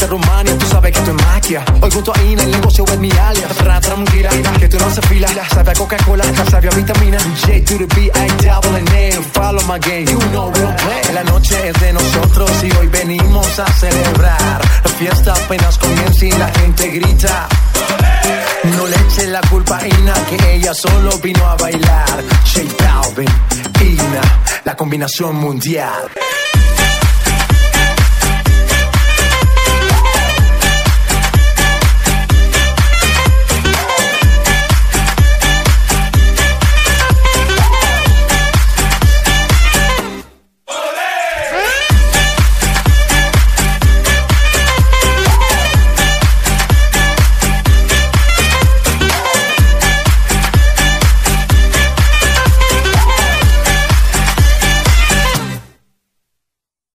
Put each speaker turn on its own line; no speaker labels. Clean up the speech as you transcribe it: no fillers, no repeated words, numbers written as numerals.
de Rumania, tú sabes que esto es magia. Hoy junto a Ina, el negocio es mi alias. Tranquila, que tú no haces fila. Sabe a Coca-Cola, sabe a vitamina. J to the B, I double N. Follow my game, you know we don't play. La noche es de nosotros y hoy venimos a celebrar. La fiesta apenas comienza y la gente grita. No le eche la culpa a Ina, que ella solo vino a bailar. J Balvin, Ina, la combinación mundial.